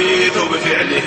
الحديث بفعله،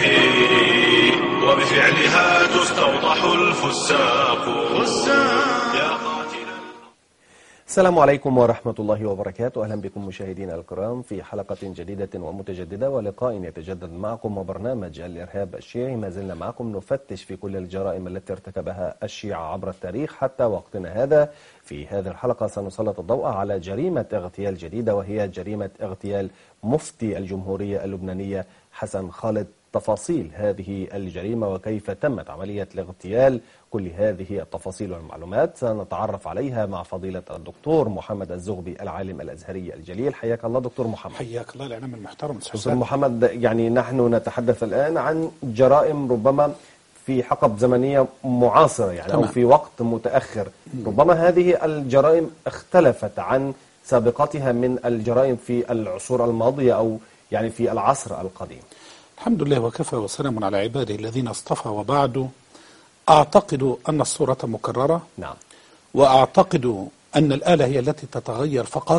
وبفعلها تستوضح الفساق. يا قاتل. السلام عليكم ورحمة الله وبركاته. أهلا بكم مشاهدينا الكرام في حلقة جديدة ومتجددة ولقاء يتجدد معكم وبرنامج الإرهاب الشيعي. ما زلنا معكم نفتش في كل الجرائم التي ارتكبها الشيعة عبر التاريخ حتى وقتنا هذا. في هذه الحلقة سنسلط الضوء على جريمة اغتيال جديدة، وهي جريمة اغتيال مفتي الجمهورية اللبنانية حسن خالد. تفاصيل هذه الجريمة وكيف تمت عملية الاغتيال، كل هذه التفاصيل والمعلومات سنتعرف عليها مع فضيلة الدكتور محمد الزغبي العالم الأزهري الجليل. حياك الله دكتور محمد. حياك الله الإعلام المحترم دكتور محمد، يعني نحن نتحدث الآن عن جرائم ربما في حقب زمنية معاصرة، يعني أو في وقت متأخر. ربما هذه الجرائم اختلفت عن سابقتها من الجرائم في العصور الماضية أو يعني في العصر القديم. الحمد لله وكفى وسلام على عباده الذين اصطفى، وبعد أعتقد أن الصورة مكررة. نعم. وأعتقد أن الآلة هي التي تتغير فقط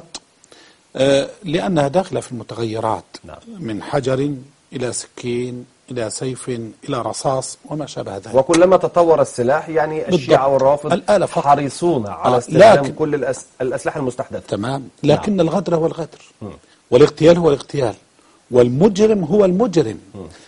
لأنها داخلة في المتغيرات. نعم. من حجر إلى سكين إلى سيف إلى رصاص وما شابه ذلك. وكلما تطور السلاح يعني الشيعة والرافض حريصون على استخدام كل الأسلحة المستحدثة. تمام. لكن الغدر هو الغدر، والاغتيال هو الاغتيال، والمجرم هو المجرم.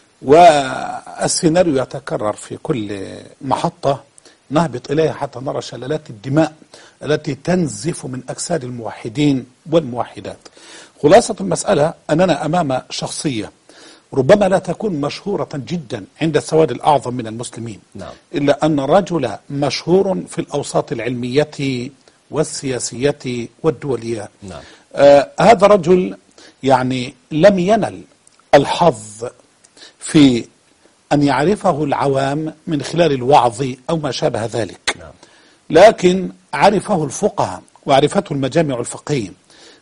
والسيناريو يتكرر في كل محطة نهبط إليها حتى نرى شلالات الدماء التي تنزف من أجساد الموحدين والموحدات. خلاصة المسألة أننا أمام شخصية ربما لا تكون مشهورة جدا عند السواد الأعظم من المسلمين. نعم. إلا أن رجل مشهور في الأوساط العلمية والسياسية والدولية. نعم. هذا رجل يعني لم ينل الحظ في أن يعرفه العوام من خلال الوعظ أو ما شابه ذلك. نعم. لكن عرفه الفقهاء، وعرفته المجامع الفقهية،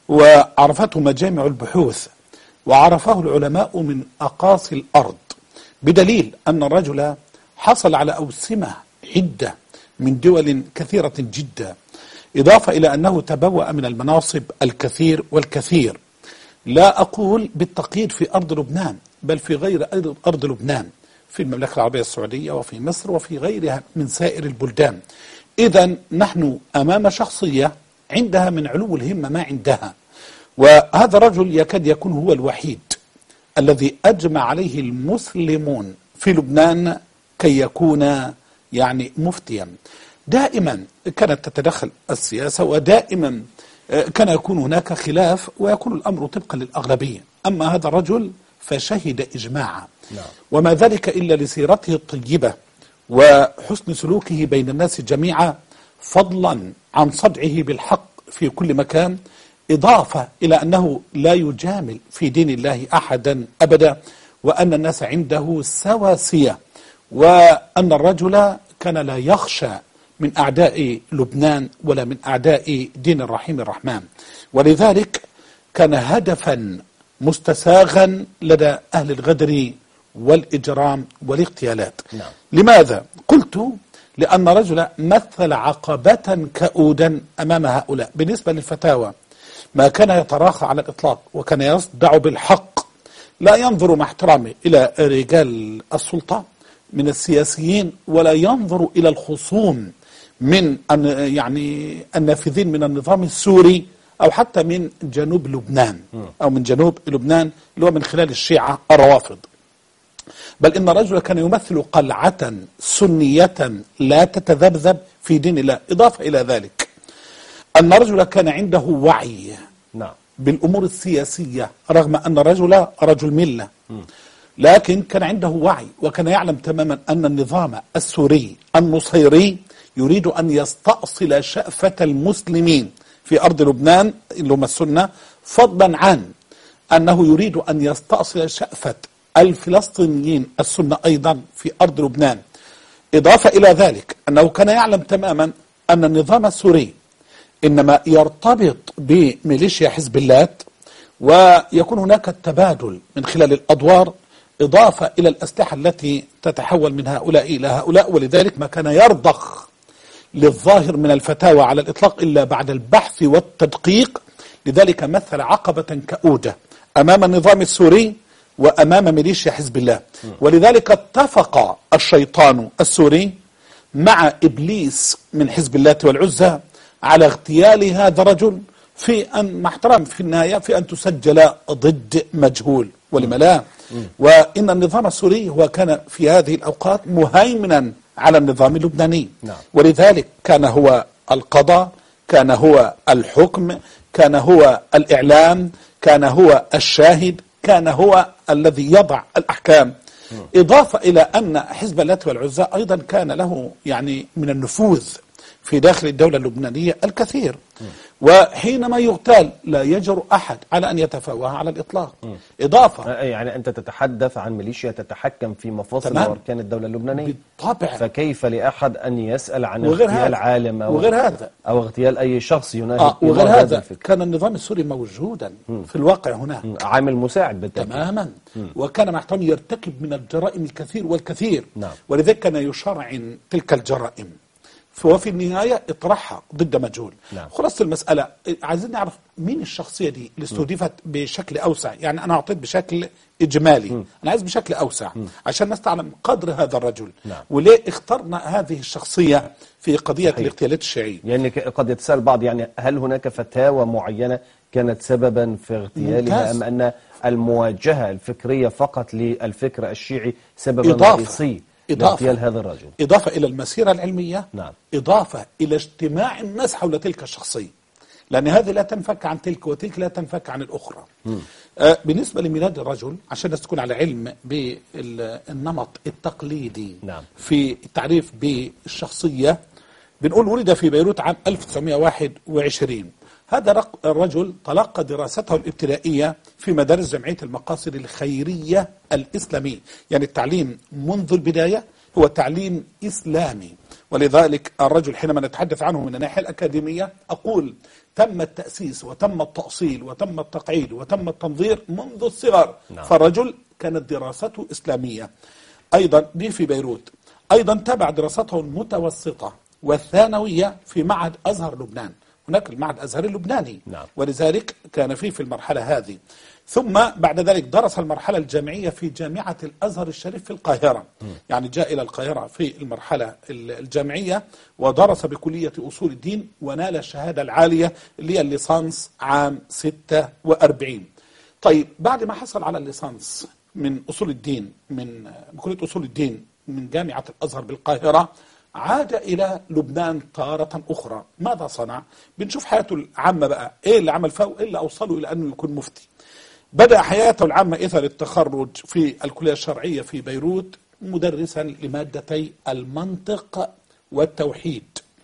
وعرفته مجامع البحوث، وعرفه العلماء من أقاصي الأرض، بدليل أن الرجل حصل على أوسمة عدة من دول كثيرة جدا، إضافة إلى أنه تبوأ من المناصب الكثير والكثير. لا أقول بالتقييد في أرض لبنان، بل في غير أرض لبنان، في المملكة العربية السعودية وفي مصر وفي غيرها من سائر البلدان. إذن نحن أمام شخصية عندها من علو الهمة ما عندها، وهذا الرجل يكاد يكون هو الوحيد الذي أجمع عليه المسلمون في لبنان كي يكون يعني مفتيا. دائما كانت تتدخل السياسة، ودائما كان يكون هناك خلاف، ويكون الأمر طبقا للأغلبية. أما هذا الرجل فشهد إجماعا. نعم. وما ذلك إلا لسيرته الطيبة وحسن سلوكه بين الناس جميعا، فضلا عن صدعه بالحق في كل مكان، إضافة إلى أنه لا يجامل في دين الله أحدا أبدا، وأن الناس عنده سواسية، وأن الرجل كان لا يخشى من أعداء لبنان ولا من أعداء دين الرحيم الرحمن، ولذلك كان هدفا مستساغا لدى أهل الغدر والإجرام والاغتيالات. نعم. لماذا؟ قلت لأن رجل مثل عقبة كؤودا أمام هؤلاء. بالنسبة للفتاوى ما كان يتراخى على الإطلاق، وكان يصدع بالحق، لا ينظر مع احترامه إلى رجال السلطة من السياسيين، ولا ينظر إلى الخصوم من يعني النافذين من النظام السوري، أو حتى من جنوب لبنان، أو من جنوب لبنان اللي هو من خلال الشيعة الروافض. بل إن الرجل كان يمثل قلعة سنية لا تتذبذب في دين الله. إضافة إلى ذلك أن الرجل كان عنده وعي نعم. بالأمور السياسية، رغم أن الرجل رجل ملة، لكن كان عنده وعي، وكان يعلم تماما أن النظام السوري النصيري يريد أن يستأصل شأفة المسلمين في أرض لبنان اللي هم السنة، فضلا عن أنه يريد أن يستأصل شأفة الفلسطينيين السنة أيضا في أرض لبنان. إضافة إلى ذلك أنه كان يعلم تماما أن النظام السوري إنما يرتبط بميليشيا حزب الله، ويكون هناك التبادل من خلال الأدوار، إضافة إلى الأسلحة التي تتحول من هؤلاء إلى هؤلاء. ولذلك ما كان يرضخ للظاهر من الفتاوى على الإطلاق إلا بعد البحث والتدقيق. لذلك مثل عقبة كؤودة أمام النظام السوري وأمام ميليشيا حزب الله. ولذلك اتفق الشيطان السوري مع إبليس من حزب الله والعزى على اغتيال هذا الرجل، في أن مع احترام في النهاية في أن تسجل ضد مجهول، ولم لا؟ وإن النظام السوري هو كان في هذه الأوقات مهيمنا على النظام اللبناني. ولذلك كان هو القضاء، كان هو الحكم، كان هو الإعلام، كان هو الشاهد، كان هو الذي يضع الأحكام. إضافة إلى أن حزب الله والعزى أيضا كان له يعني من النفوذ في داخل الدولة اللبنانية الكثير، وحينما يغتال لا يجرؤ أحد على أن يتفاوه على الإطلاق. إضافة يعني أنت تتحدث عن ميليشيا تتحكم في مفاصل وأركان الدولة اللبنانية بالطبع، فكيف لأحد أن يسأل عن وغير اغتيال هذا عالم وغير هذا أو اغتيال أي شخص يناهض وغير هذا كان النظام السوري موجودا في الواقع هناك، عامل مساعد بالتأكيد تماما، وكان مع احترامي يرتكب من الجرائم الكثير والكثير. نعم. ولذلك كان يشرعن تلك الجرائم وفي النهاية اطرحها ضد مجهول. نعم. خلاصة المسألة عايزين نعرف مين الشخصية دي اللي استهدفت بشكل أوسع. يعني أنا أعطيت بشكل إجمالي، أنا عايز بشكل أوسع عشان الناس تعلم قدر هذا الرجل. نعم. وليه اخترنا هذه الشخصية في قضية الاغتيالات الشيعية. يعني قد يتساءل بعض، يعني هل هناك فتاوى معينة كانت سببا في اغتيالها أم أن المواجهة الفكرية فقط للفكر الشيعي سببا رئيسي لاغتيال هذا الرجل؟ إضافة إلى المسيرة العلمية. نعم. إضافة إلى اجتماع الناس حول تلك الشخصية، لأن هذه لا تنفك عن تلك وتلك لا تنفك عن الأخرى. بالنسبة لميلاد الرجل عشان الناس تكون على علم بالنمط التقليدي. نعم. في التعريف بالشخصية بنقول ولد في بيروت عام 1921. هذا الرجل تلقى دراسته الابتدائية في مدارس جمعية المقاصد الخيرية الإسلامية، يعني التعليم منذ البداية هو تعليم إسلامي. ولذلك الرجل حينما نتحدث عنه من الناحية الأكاديمية أقول تم التأسيس وتم التأصيل وتم التقعيد وتم التنظير منذ الصغر. نعم. فالرجل كانت دراسته إسلامية أيضا دي في بيروت. أيضا تابع دراسته المتوسطة والثانوية في معهد أزهر لبنان، هناك المعهد الأزهري اللبناني. نعم. ولذلك كان في المرحلة هذه. ثم بعد ذلك درس المرحلة الجامعية في جامعة الأزهر الشريف في القاهرة. يعني جاء إلى القاهرة في المرحلة الجامعية ودرس بكلية أصول الدين ونال الشهادة العالية اللي هي الليسانس عام 46. طيب بعد ما حصل على الليسانس من أصول الدين من بكلية أصول الدين من جامعة الأزهر بالقاهرة عاد إلى لبنان تارة أخرى. ماذا صنع؟ بنشوف حياته العامة بقى إيه اللي عمل فيه وإيه اللي أوصله إلى أنه يكون مفتي. بدأ حياته العامة إثر التخرج في الكلية الشرعية في بيروت مدرسا لمادتي المنطق والتوحيد.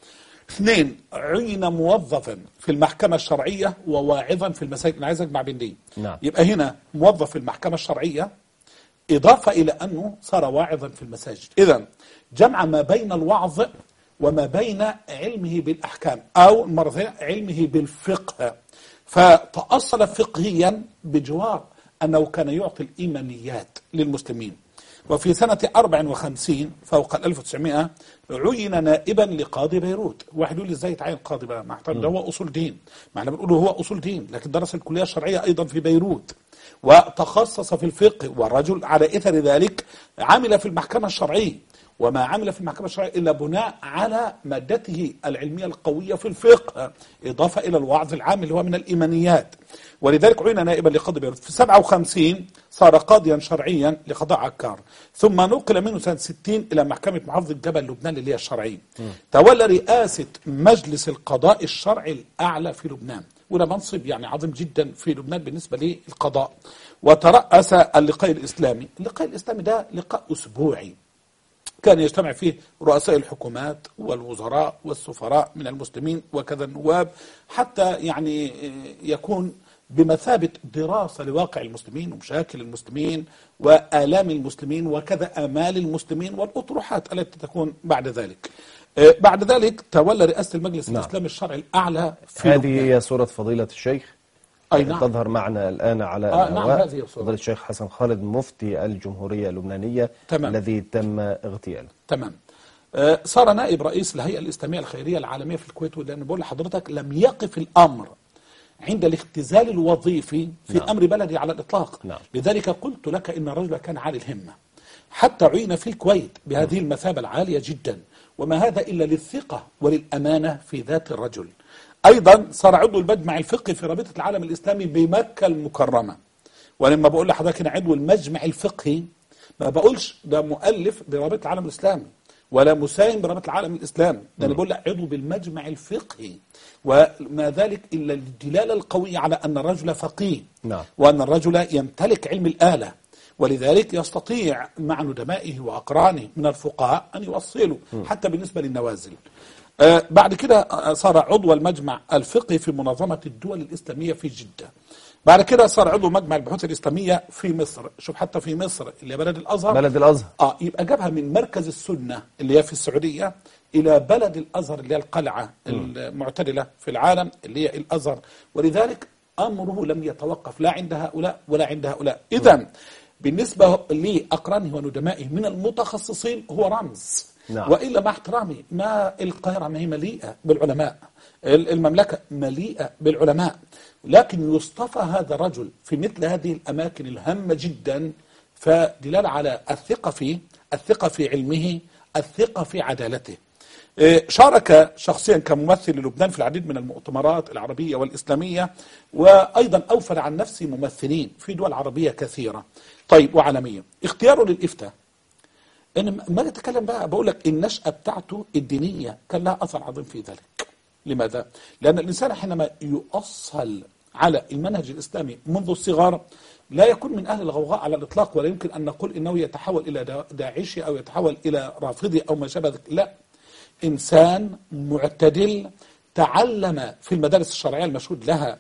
2 عين موظفا في المحكمة الشرعية وواعظا في المساجد. أنا عايز أجمع بين دي. نعم. يبقى هنا موظف في المحكمة الشرعية إضافة إلى أنه صار واعظا في المساجد. إذن جمع ما بين الوعظ وما بين علمه بالأحكام أو مرة ثانية علمه بالفقه، فتأصل فقهيا بجوار أنه كان يعطي الإماميات للمسلمين. وفي سنة 54 فوق 1900 عين نائبا لقاضي بيروت. واحد يقول لي ازاي يتعين قاضي بقى؟ ما ده هو أصول دين. ما احنا بنقول هو أصول دين، لكن درس الكلية الشرعية أيضا في بيروت وتخصص في الفقه. والرجل على إثر ذلك عمل في المحكمة الشرعية، وما عمل في المحكمة الشرعية إلا بناء على مادته العلمية القوية في الفقه، إضافة إلى الوعظ العام اللي هو من الإيمانيات. ولذلك عين نائبا لقاضي بيروت. في 57 صار قاضيا شرعيا لقضاء عكار، ثم نقل منه سنة 60 إلى محكمة محافظة جبل لبنان اللي هي الشرعية. تولى رئاسة مجلس القضاء الشرعي الأعلى في لبنان، وده منصب يعني عظيم جدا في لبنان بالنسبة للقضاء. وترأس اللقاء الإسلامي. اللقاء الإسلامي ده لقاء أسبوعي كان يجتمع فيه رؤساء الحكومات والوزراء والسفراء من المسلمين وكذا النواب، حتى يعني يكون بمثابة دراسة لواقع المسلمين ومشاكل المسلمين وآلام المسلمين وكذا آمال المسلمين والأطروحات التي تكون بعد ذلك. بعد ذلك تولى رئاسة المجلس الإسلامي الشرعي الأعلى في هذه لبنان. هي صورة فضيلة الشيخ. أي نعم. تظهر معنا الآن على نعم هذه فضيلة الشيخ حسن خالد مفتي الجمهورية اللبنانية. تمام. الذي تم اغتياله. تمام. صار نائب رئيس الهيئة الإسلامية الخيرية العالمية في الكويت. لأن بقول لحضرتك لم يقف الأمر عند الاختزال الوظيفي في نعم. أمر بلدي على الإطلاق. نعم. لذلك قلت لك إن الرجل كان عالي الهمة، حتى عين في الكويت بهذه المثابة العالية جدا، وما هذا إلا للثقة وللأمانة في ذات الرجل. أيضا صار عضو المجمع الفقهي في رابطة العالم الإسلامي بمكة المكرمة. ولما بقول لحضرتك أنا عضو المجمع الفقهي ما بقولش ده مؤلف برابطة العالم الإسلامي ولا مساهم برابطة العالم الإسلامي، ده أنا بقول لك عضو بالمجمع الفقهي، وما ذلك إلا الدلالة القوية على أن الرجل فقيه. نعم. وأن الرجل يمتلك علم الآلة، ولذلك يستطيع مع ندمائه وأقرانه من الفقهاء أن يوصلوا حتى بالنسبة للنوازل. بعد كده صار عضو المجمع الفقهي في منظمة الدول الإسلامية في جدة. بعد كده صار عضو مجمع البحوث الإسلامية في مصر. شوف حتى في مصر اللي هي بلد الأزهر، بلد الأزهر يبقى جابها من مركز السنة اللي هي في السعودية إلى بلد الأزهر اللي هي القلعة المعتدلة في العالم اللي هي الأزهر. ولذلك أمره لم يتوقف لا عند هؤلاء ولا عند هؤلاء. إذن بالنسبة لأقرانه وندمائه من المتخصصين هو رمز. نعم. وإلا مع احترامي، ما القاهرة ما هي مليئة بالعلماء، المملكة مليئة بالعلماء، لكن يصطفى هذا الرجل في مثل هذه الأماكن الهامة جدا، فدلالة على الثقة فيه، الثقة في علمه، الثقة في عدالته. شارك شخصيا كممثل للبنان في العديد من المؤتمرات العربية والإسلامية، وأيضا أوفر عن نفسه ممثلين في دول عربية كثيرة طيب وعالمية. اختياره للإفتاء، أنا ما أتكلم بقى بقول لك النشأة بتاعته الدينية كان لها أثر عظيم في ذلك. لماذا؟ لأن الإنسان حينما يؤصل على المنهج الإسلامي منذ الصغر لا يكون من أهل الغوغاء على الإطلاق، ولا يمكن أن نقول إنه يتحول إلى داعشي أو يتحول إلى رافضي أو ما شابه ذلك. لا، إنسان معتدل تعلم في المدارس الشرعية المشهود لها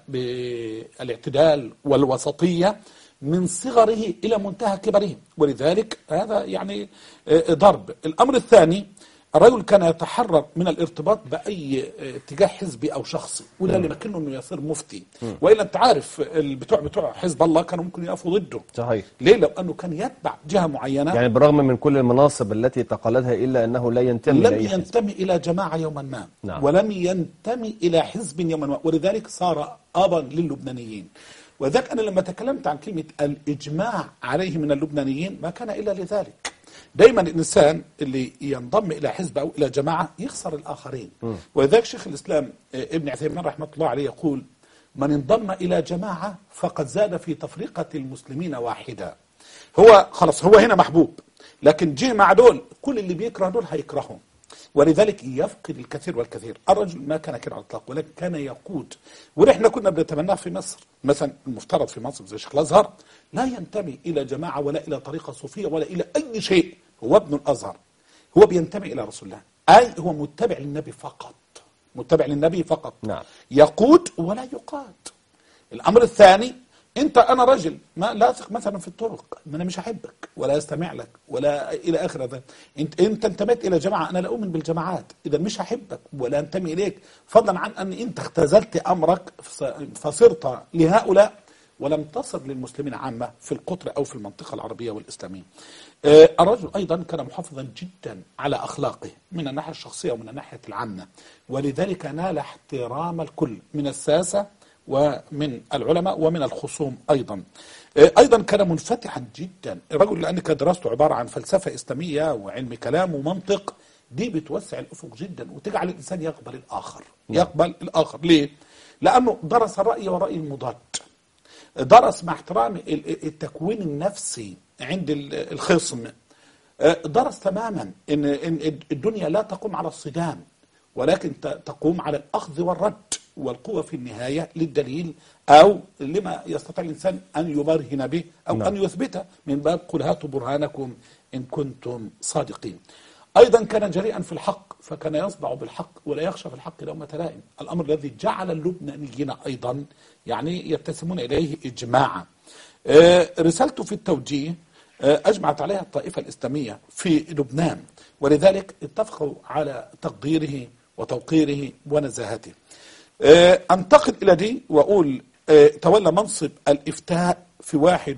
بالاعتدال والوسطية من صغره إلى منتهى كبره، ولذلك هذا يعني ضرب. الأمر الثاني، الرجل كان يتحرر من الارتباط بأي اتجاه حزبي أو شخصي، ولا اللي مكنه أنه يصير مفتي. وإلا أنت عارف بتوع حزب الله كانوا ممكن يقفوا ضده. صحيح. ليه؟ لو أنه كان يتبع جهة معينة، يعني بالرغم من كل المناصب التي تقلدها إلا أنه لا ينتمي لم لأي حزب. ينتمي إلى جماعة يوما ما. نعم. ولم ينتمي إلى حزب يوما ما، ولذلك صار أبا للبنانيين. وذلك أنا لما تكلمت عن كلمة الإجماع عليه من اللبنانيين ما كان إلا لذلك. دايما الإنسان اللي ينضم إلى حزب أو إلى جماعة يخسر الآخرين. ولذلك شيخ الإسلام ابن عثيمين رحمة الله عليه يقول: من انضم إلى جماعة فقد زاد في تفرقة المسلمين واحدا. هو خلاص هو هنا محبوب، لكن جه مع دول كل اللي بيكره دول هيكرههم، ولذلك يفقد الكثير والكثير. الرجل ما كان كده على الإطلاق، ولكن كان يقود. ونحن كنا بنتمناه في مصر مثلا، المفترض في مصر زي شيخ الأزهر لا ينتمي إلى جماعة ولا إلى طريقة صوفية ولا إلى أي شيء، هو ابن الأزهر، هو بينتمي إلى رسول الله، أي هو متبع للنبي فقط، متبع للنبي فقط. نعم. يقود ولا يقاد. الأمر الثاني، أنا رجل ما لا أثق مثلا في الطرق، ما أنا مش أحبك ولا أستمع لك ولا إلى آخر هذا. أنت انتميت إلى جماعة، أنا لا أؤمن بالجماعات، إذا مش أحبك ولا أنتمي إليك، فضلا عن أن أنت اختزلت أمرك فصرت لهؤلاء ولم تصل للمسلمين عامة في القطر أو في المنطقة العربية والإسلامية. الرجل أيضا كان محافظا جدا على أخلاقه من الناحية الشخصية ومن الناحية العامة، ولذلك نال احترام الكل من الساسة ومن العلماء ومن الخصوم أيضا. أيضا كان منفتحا جدا الرجل، لأن كانت دراسته عبارة عن فلسفة إسلامية وعلم كلام ومنطق، دي بتوسع الأفق جدا وتجعل الإنسان يقبل الآخر. يقبل الآخر ليه؟ لأنه درس الرأي والرأي المضاد، درس مع احترام التكوين النفسي عند الخصم، درس تماما إن الدنيا لا تقوم على الصدام، ولكن تقوم على الأخذ والرد، والقوة في النهاية للدليل أو لما يستطيع الإنسان أن يبرهن به أو أن يثبته، من باب قل هاتوا برهانكم إن كنتم صادقين. أيضا كان جريئا في الحق، فكان يصدع بالحق ولا يخشى في الحق لومة لائم، الأمر الذي جعل اللبنانيين أيضا يعني يتسمون إليه إجماعا. رسالته في التوجيه أجمعت عليها الطائفة الإسلامية في لبنان، ولذلك اتفقوا على تقديره وتوقيره ونزاهته. أنتقل إلى دي وأقول تولى منصب الإفتاء في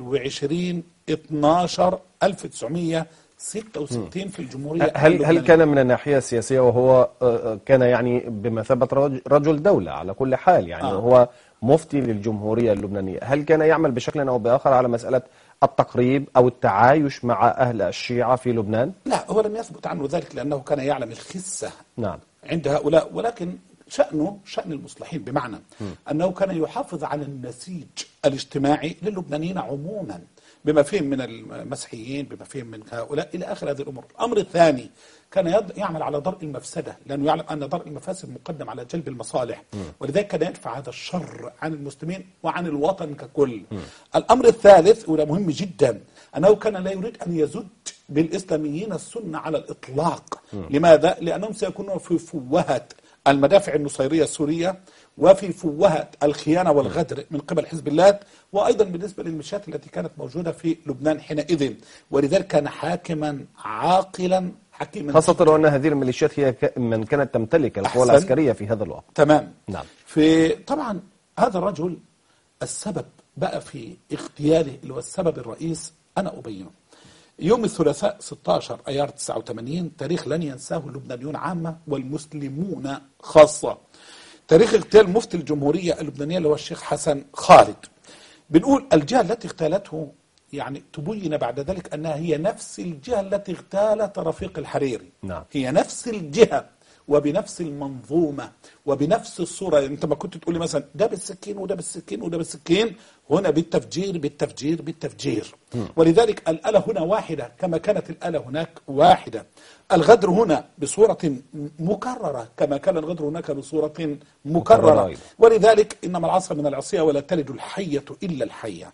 21/12/1966 في الجمهورية. هل كان من الناحية السياسية وهو كان يعني بمثابة رجل دولة على كل حال، يعني هو مفتي للجمهورية اللبنانية، هل كان يعمل بشكل أو بآخر على مسألة التقريب أو التعايش مع أهل الشيعة في لبنان؟ لا، هو لم يثبت عنه ذلك لأنه كان يعلم الخسة نعم. عند هؤلاء، ولكن شأن المصلحين، بمعنى أنه كان يحافظ على النسيج الاجتماعي للبنانيين عموما، بما فيهم من المسيحيين، بما فيهم من هؤلاء، إلى آخر هذه الأمور. الأمر الثاني كان يعمل على درء المفسدة، لأنه يعلم أن درء المفاسد مقدم على جلب المصالح، ولذلك كان يدفع هذا الشر عن المسلمين وعن الوطن ككل. الأمر الثالث وده مهم جدا، أنه كان لا يريد أن يزج بالإسلاميين السنة على الإطلاق. لماذا؟ لأنهم سيكونوا في فوهة المدافع النصيرية السورية، وفي فوهة الخيانة والغدر من قبل حزب الله، وأيضا بالنسبة للميليشيات التي كانت موجودة في لبنان حينئذ. ولذلك كان حاكما عاقلا حكيما، خاصة وأن هذه الميليشيات هي من كانت تمتلك القوى العسكرية في هذا الوقت. تمام. نعم. طبعا هذا الرجل السبب بقى في اغتياله، اللي هو السبب الرئيس، أنا أبينه. يوم الثلاثاء 16 أيار 89، تاريخ لن ينساه اللبنانيون عامة والمسلمون خاصة، تاريخ اغتيال مفتي الجمهورية اللبنانية اللي هو الشيخ حسن خالد. بنقول الجهة التي اغتالته يعني تبين بعد ذلك أنها هي نفس الجهة التي اغتالت رفيق الحريري. نعم. هي نفس الجهة وبنفس المنظومة وبنفس الصورة. يعني انت ما كنت تقولي مثلا ده بالسكين وده بالسكين وده بالسكين، هنا بالتفجير بالتفجير بالتفجير. ولذلك الآلة هنا واحدة كما كانت الآلة هناك واحدة. الغدر هنا بصورة مكررة كما كان الغدر هناك بصورة مكررة. ولذلك إنما العصا من العصية ولا تلد الحية إلا الحية.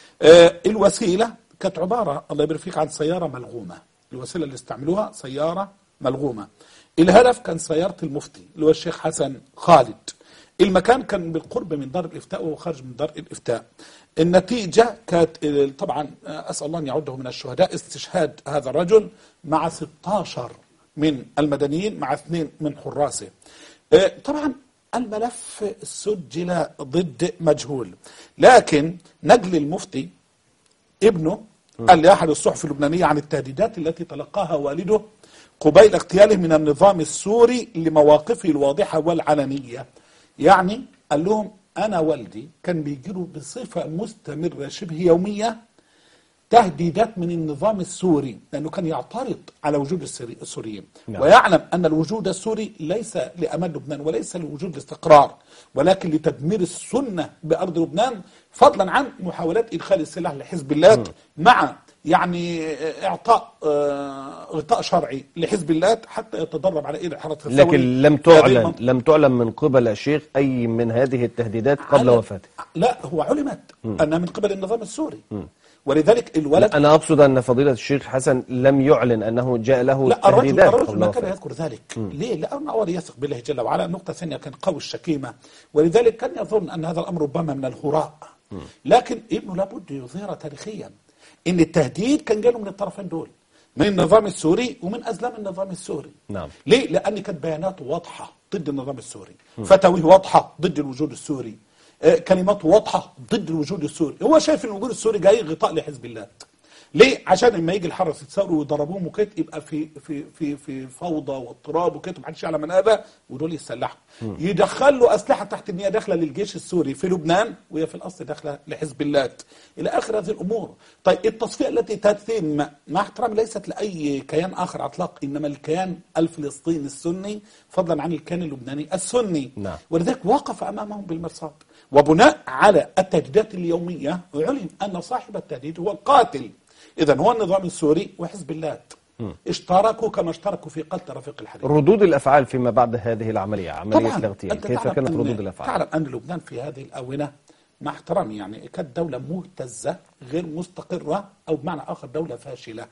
الوسيلة كانت عبارة الله يبارك فيك عن سيارة ملغومة. الوسيلة اللي استعملوها سيارة ملغومة. الهدف كان سيارة المفتي اللي هو الشيخ حسن خالد. المكان كان بالقرب من دار الإفتاء وهو خارج من دار الإفتاء. النتيجة كانت طبعا أسأل الله أن يعده من الشهداء استشهاد هذا الرجل مع 16 من المدنيين مع 2 من حراسه. طبعا الملف سجل ضد مجهول، لكن نجل المفتي ابنه قال لأحد الصحف اللبنانية عن التهديدات التي تلقاها والده قبيل اغتياله من النظام السوري لمواقفه الواضحة والعلنية. يعني قال لهم أنا والدي كان بيجيله بصفة مستمرة شبه يومية تهديدات من النظام السوري، لأنه كان يعترض على وجود السوريين. نعم. ويعلم أن الوجود السوري ليس لأمان لبنان وليس لوجود الاستقرار، ولكن لتدمير السنة بأرض لبنان، فضلا عن محاولات إدخال السلاح لحزب الله مع يعني إعطاء غطاء شرعي لحزب الله حتى يتدرب على إيد حركة الثوري. لكن لم تعلن من قبل الشيخ أي من هذه التهديدات قبل وفاته. لا، هو علمت أنها من قبل النظام السوري. ولذلك الولد، أنا أقصد أن فضيلة الشيخ حسن لم يعلن أنه جاء له لا، تهديدات. الرجل ما كان يذكر ذلك. ليه؟ لأنه أولا يثق بالله جل وعلا. نقطة ثانية كان قوي الشكيمة، ولذلك كان يظن أن هذا الأمر ربما من الهراء. لكن ابنه لابد يظهر تاريخيا إن التهديد كان جاله من الطرفين دول، من النظام السوري ومن أزلام النظام السوري. نعم. ليه؟ لأن كانت بياناته واضحة ضد النظام السوري، فتاويه واضحة ضد الوجود السوري، كلمات واضحة ضد الوجود السوري. هو شايف ان الوجود السوري جاي غطاء لحزب الله. ليه؟ عشان لما يجي الحرس يتصوروا ويضربوهم وكده يبقى في فوضى واضطراب وكده، محدش يعلم من هذا، ودول يسلحوا. يدخلوا اسلحه تحت ان هي داخله للجيش السوري في لبنان، وهي في الاصل داخله لحزب الله، الى اخر هذه الامور. طيب التصفيه التي تتم مع احترام ليست لاي كيان اخر على الاطلاق، انما الكيان الفلسطيني السني فضلا عن الكيان اللبناني السني. نعم. ولذلك وقف امامهم بالمرصاد، وبناء على التهديدات اليوميه علم ان صاحب التهديد هو القاتل. إذن هو النظام السوري وحزب الله اشتركوا كما اشتركوا في قتل رفيق الحريري. ردود الأفعال فيما بعد هذه العملية، عملية الاغتيال، كيف كانت ردود الأفعال؟ تعلم أن لبنان في هذه الآونة مع احترامي يعني كانت دولة مهتزة غير مستقرة، أو بمعنى آخر دولة فاشلة.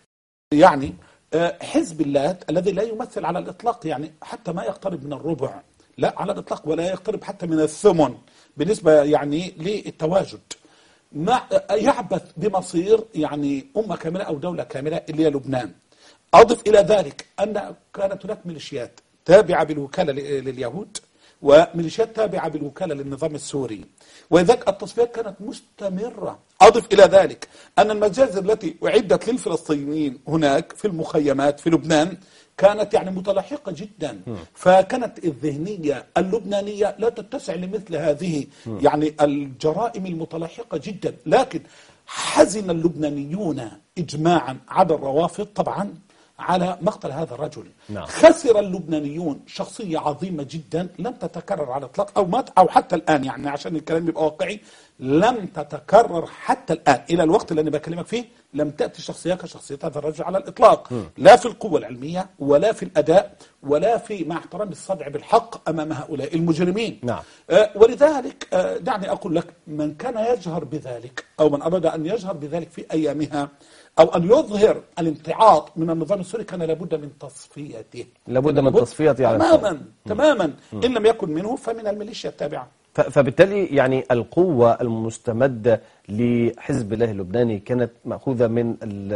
يعني حزب الله الذي لا يمثل على الإطلاق يعني حتى ما يقترب من الربع، لا على الإطلاق، ولا يقترب حتى من الثمن بالنسبة يعني للتواجد، ما يعبث بمصير يعني أمة كاملة أو دولة كاملة اللي هي لبنان. أضف إلى ذلك أن كانت هناك ميليشيات تابعة بالوكالة لليهود، وميليشيات تابعة بالوكالة للنظام السوري، ولذلك التصفيات كانت مستمرة. أضف إلى ذلك أن المجازر التي أعدت للفلسطينيين هناك في المخيمات في لبنان كانت يعني متلاحقة جدا، فكانت الذهنية اللبنانية لا تتسع لمثل هذه يعني الجرائم المتلاحقة جدا. لكن حزن اللبنانيون إجماعا عدا الروافض طبعا على مقتل هذا الرجل. نعم. خسر اللبنانيون شخصية عظيمة جدا لم تتكرر على الإطلاق أو حتى الآن، يعني عشان الكلام يبقى واقعي، لم تتكرر حتى الآن إلى الوقت اللي أنا بكلمك فيه. لم تأتي شخصية كشخصية هذا الرجل على الإطلاق، لا في القوة العلمية ولا في الأداء ولا في مع احترام الصدع بالحق أمام هؤلاء المجرمين. نعم. ولذلك دعني أقول لك، من كان يجهر بذلك أو من أراد أن يجهر بذلك في أيامها أو أن يظهر الامتعاض من النظام السوري كان لابد من تصفيته. لابد من تصفيته تماما تماما. إن لم يكن منه فمن الميليشيا التابعة. فبالتالي يعني القوة المستمدة لحزب الله اللبناني كانت مأخوذة من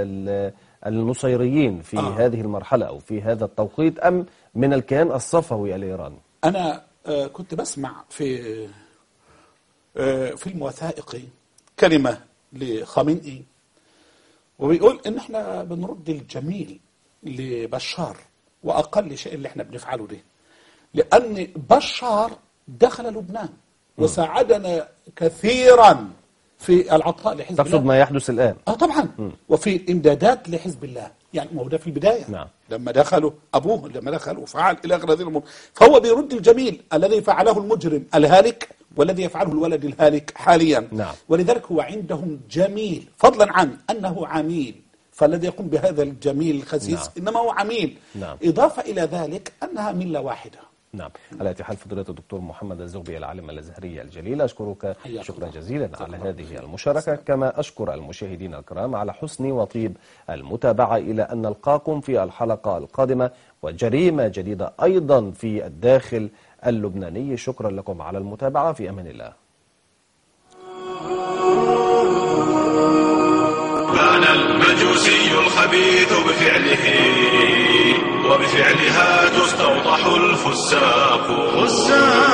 النصيريين في هذه المرحلة أو في هذا التوقيت، أم من الكيان الصفوي الإيراني؟ أنا كنت بسمع في فيلم وثائقي كلمة لخامنئي وبيقول إن إحنا بنرد الجميل لبشار وأقل شيء اللي إحنا بنفعله ده، لأن بشار دخل لبنان وساعدنا كثيرا في العطاء لحزب الله. تقصد ما يحدث الآن؟ طبعا. وفي الإمدادات لحزب الله، يعني ما هو ده في البداية. نعم. لما دخلوا أبوه لما دخلوا فعل إلى آخر هذه الأمور، فهو بيرد الجميل الذي فعله المجرم الهالك والذي يفعله الولد الهالك حاليا. نعم. ولذلك هو عندهم جميل، فضلا عن أنه عميل، فالذي يقوم بهذا الجميل الخسيس نعم. إنما هو عميل. نعم. إضافة إلى ذلك أنها ملة واحدة. نعم. على حال فضيلة الدكتور محمد الزغبي العالم الأزهري الجليل، أشكرك شكرا جزيلا على هذه المشاركة، كما أشكر المشاهدين الكرام على حسن وطيب المتابعة. إلى أن نلقاكم في الحلقة القادمة وجريمة جديدة أيضا في الداخل اللبناني. شكرا لكم على المتابعة، في أمان الله. بان المجوسي الخبيث بفعله وبفعلها تستوضح الفساق.